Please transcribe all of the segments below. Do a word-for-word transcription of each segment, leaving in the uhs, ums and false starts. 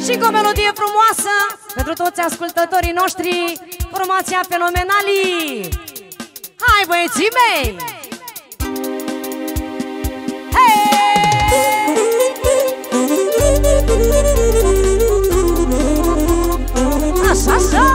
Și cu o melodie frumoasă pentru toți ascultătorii noștri, formația Fenomenalii. Hai, băieții mei! Hey! Așa, așa!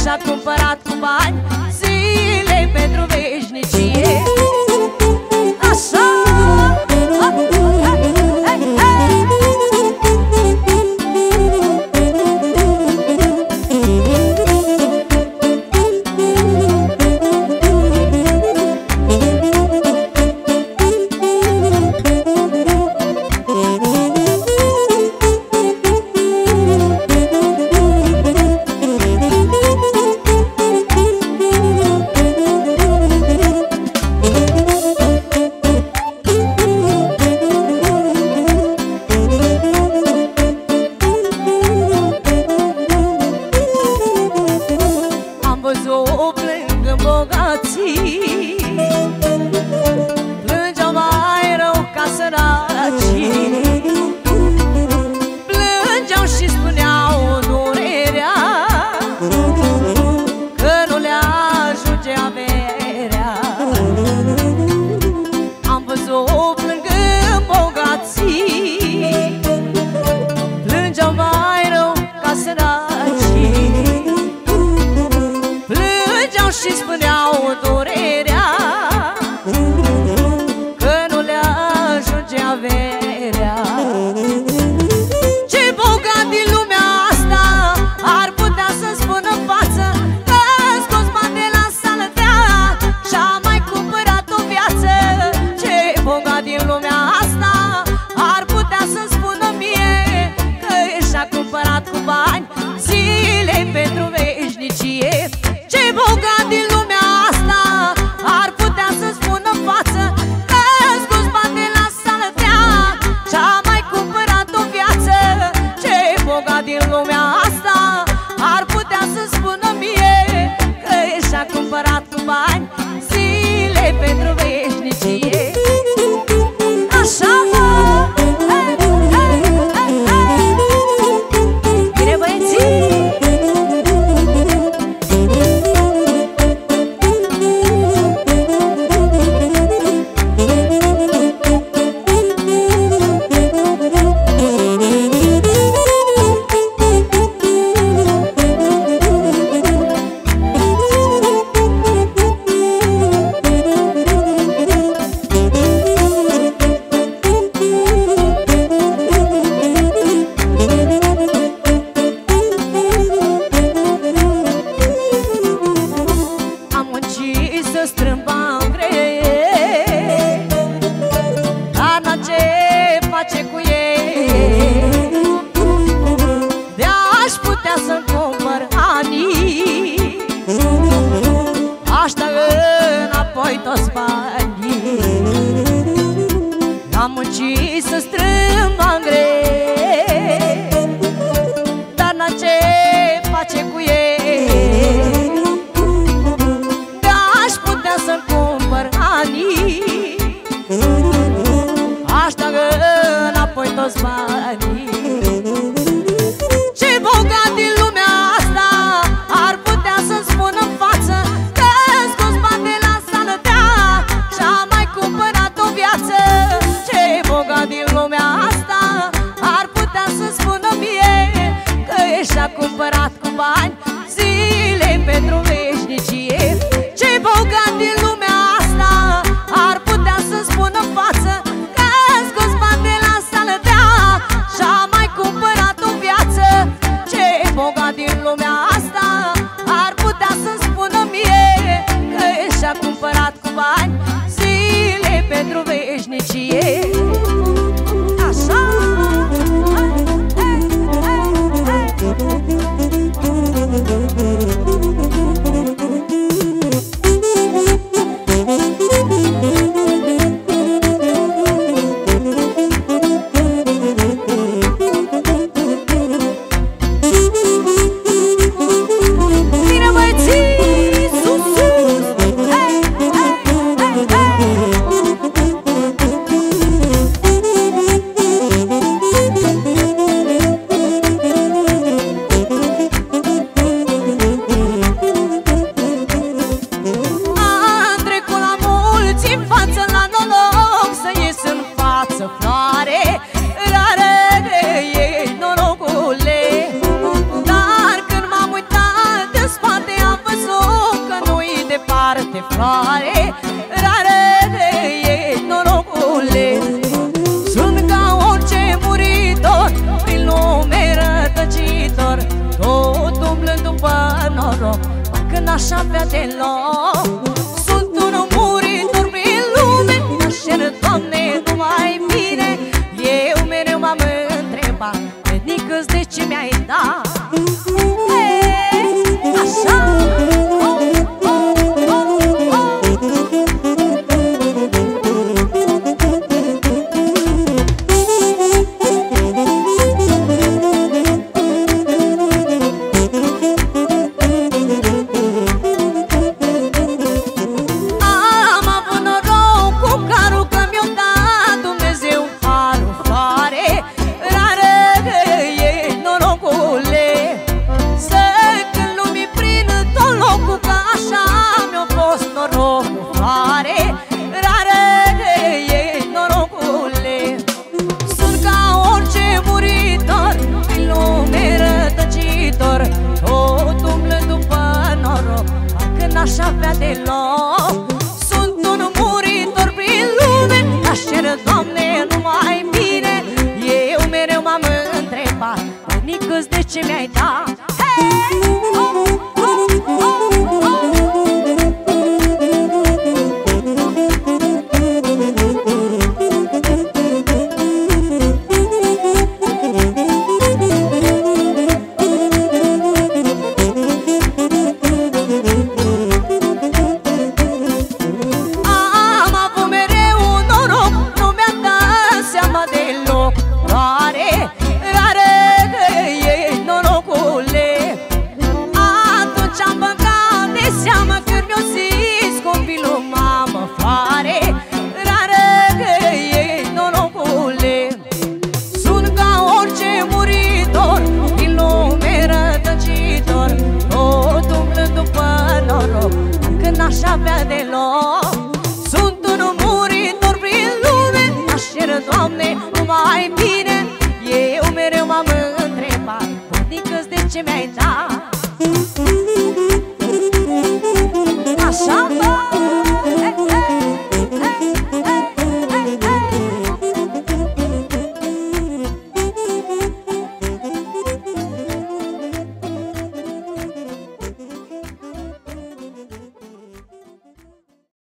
și-a cumpărat cu bani zile pentru veșnicie. Așa! Plângeau mai rău ca săracii, plângeau și spuneau durerea că nu le ajunge averea. Am văzut plângând bogații, plângeau mai rău ca săracii, plângeau și spuneau durerea că nu le ajunge averea. Ce bogat din lumea asta ar putea să-mi spună în față că a scos bani de la saltea și-a mai cumpărat o viață? Ce bogat din lumea asta ar putea să-mi spună mie că și-a cumpărat cu bani zile pentru veșnicie? Ce bogat din lumea asta ar putea să-mi spună în față că a scos bani de la saltea și-a mai cumpărat o viață? Ce bogat din lumea asta ar putea să-mi spună mie că și-a cumpărat cu bani zile pentru veșnicie? Așa, hey, hey, hey, hey. Bine, băieții! Să strâng bani grei, dar n-am ce face cu ei. De-aș putea să-mi cumpăr anii, aș da înapoi toți banii. Am muncit să strâng bani grei, dar n-am ce face cu ei. Să-mi cumpăr anii, aș da înapoi toți banii. Ce bogat din lumea asta ar putea să-mi spună în față că a scos bani de la saltea și-a mai cumpărat o viață? Ce bogat din lumea asta ar putea să-mi spună mie că și-a cumpărat cu bani zile pentru veșnicie? Ce bogat din lumea asta ar putea să-mi spună în față că a scos bani de la saltea și-a mai cumpărat o viață? Ce bogat din lumea asta ar putea să-mi spună mie că și-a cumpărat cu bani zile pentru veșnicie? Așa! Hey, hey, hey. n-aș avea deloc. Sunt un muritor prin lume, mă cer, Doamne, numai bine. Eu mereu m-am întrebat, vrednică-s de ce mi-ai dat. Hey, așa. Tot umblă după noroc, parcă n-aș avea deloc.